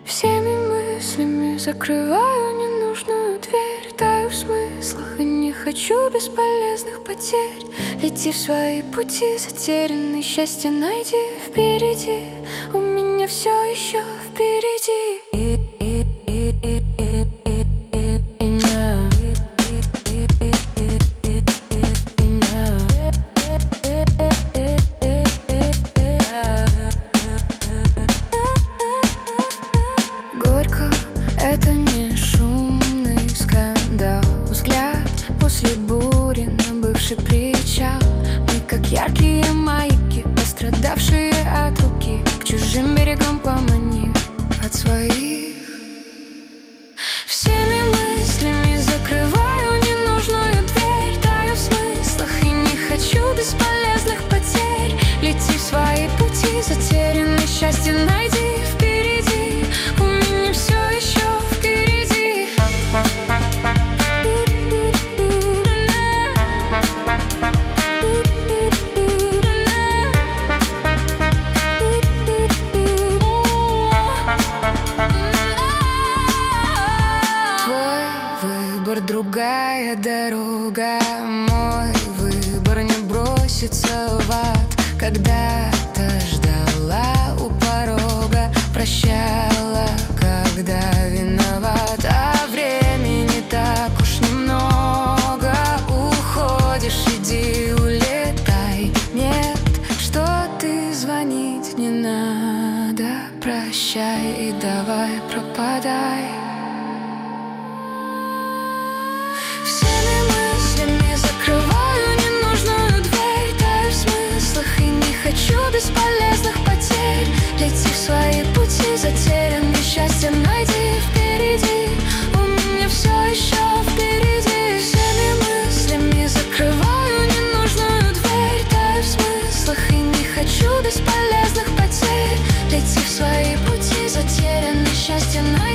Всеми мыслями закрываю ненужную дверь. Таю в смыслах и не хочу бесполезных потерь. Лети в свои пути, затерянный счастье найди впереди. У меня все еще впереди. Горько — это не шумный скандал. Взгляд после бури на бывший причал. Мы как яркие маяки, пострадавшие от руки. К чужим берегам поманив от своих. Всеми мыслями закрываю ненужную дверь. Таю в смыслах и не хочу бесполезных потерь. Лети в свои пути, затерянное счастье найди впереди. У меня все еще впереди. Твой выбор — другая дорога. Мой выбор — не броситься в ад. Когда-то ждала у порога, прощала, когда виноват. А времени так уж немного. Уходишь, иди, улетай. Нет, что ты, звонить не надо. Прощай и давай пропадай. Всеми мыслями закрываю ненужную дверь. Таю в смыслах и не хочу бесполезных потерь. Лети в свои пути, затерянное счастье найди впереди. У меня все еще впереди. Всеми мыслями закрываю ненужную дверь. Таю в смыслах и не хочу бесполезных потерь. Лети в свои пути, затерянное счастье найди.